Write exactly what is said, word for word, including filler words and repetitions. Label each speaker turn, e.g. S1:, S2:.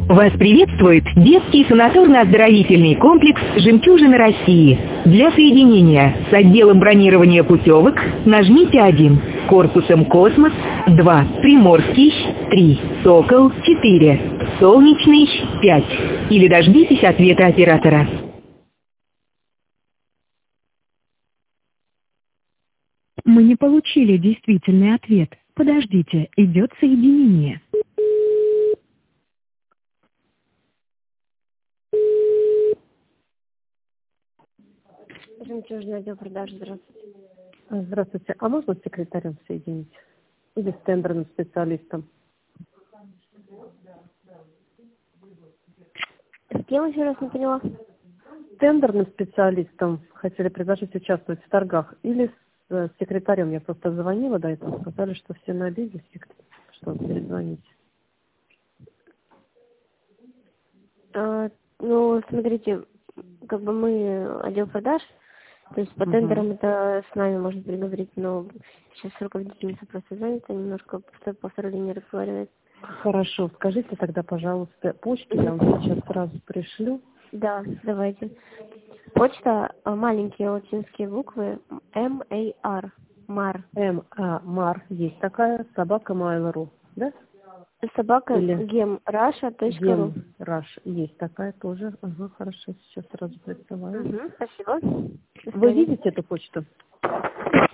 S1: Вас приветствует детский санаторно-оздоровительный комплекс «Жемчужина России». Для соединения с отделом бронирования путевок нажмите один, корпусом «Космос» два, Приморский три, Сокол четыре, Солнечный пять или дождитесь ответа оператора.
S2: Мы не получили действительный ответ. Подождите, идет соединение.
S3: Жемчужный отдел продаж, здравствуйте.
S4: Здравствуйте. А можно с секретарем соединить? Или с тендерным специалистом?
S3: С кем еще раз не поняла?
S4: Тендерным специалистом хотели предложить участвовать в торгах. Или с э, секретарем. Я просто звонила до этого. Сказали, что все на обеде, что перезвонить.
S3: А, ну, смотрите, как бы мы отдел продаж, то есть по
S4: Угу.
S3: тендерам это с нами можно переговорить, но сейчас руководительница просто занята, немножко по, по второй линии разговаривает.
S4: Хорошо. Скажите тогда, пожалуйста, почту я вам сейчас сразу пришлю.
S3: Да, давайте. Почта, а, маленькие латинские буквы, эм эй ар, мар.
S4: М, А, Мар, есть такая, собака Mail.ru, да?
S3: Собака
S4: Или
S3: гемраша точка ру.
S4: Гемраш, есть такая тоже. Ага, хорошо, сейчас сразу присылаю.
S3: Угу, спасибо. До
S4: Вы
S3: свидания.
S4: видите эту почту?